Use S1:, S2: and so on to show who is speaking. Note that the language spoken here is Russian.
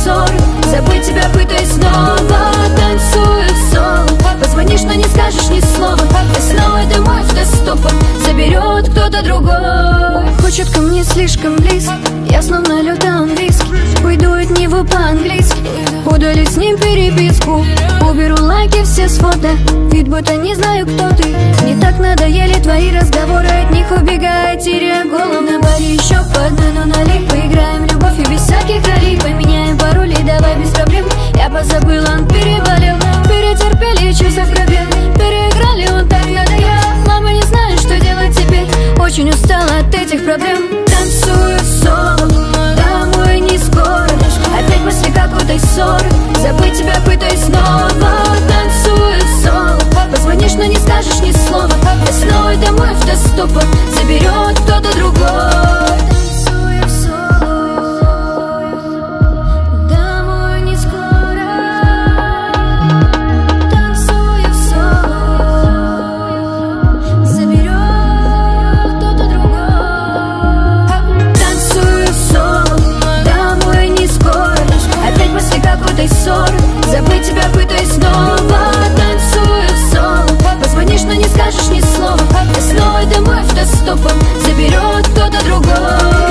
S1: ссоры, забыть тебя пытаюсь снова. Танцую соло, позвонишь, но не скажешь ни слова. И снова домой автостопом заберет кто-то другой. Хочет ко мне слишком близко, я словно лёд английский. Уйду от него по-английски, удалить с ним переписку. Уберу лайки все с фото, ведь будто не знаю, кто ты. Мне так надоели твои разговоры, от них убегая, теряя голову. На баре еще по одной, но налей. Поиграем в любовь и без всяких ролей. Поменяем пароли, давай без проблем. Я позабыла, он переболел. Перетерпели чувства пробел. Переиграли, он так надоел. Мама не знает, что делать теперь. Очень устала от этих проблем. Танцую соло, домой не скоро. Опять после какой-то ссоры, забыть тебя пытаюсь снова. Танцую соло, позвонишь, но не скажешь ни слова. И снова домой автостопом заберет кто-то другой. Танцую соло, домой не скоро. Танцую соло, заберет кто-то другой. Танцую соло, домой не скоро. Опять после какой-то ссоры, забыть тебя пытаюсь снова. Танцую соло, позвонишь, но не скажешь ни слова. И снова домой автостопом заберет кто-то другой.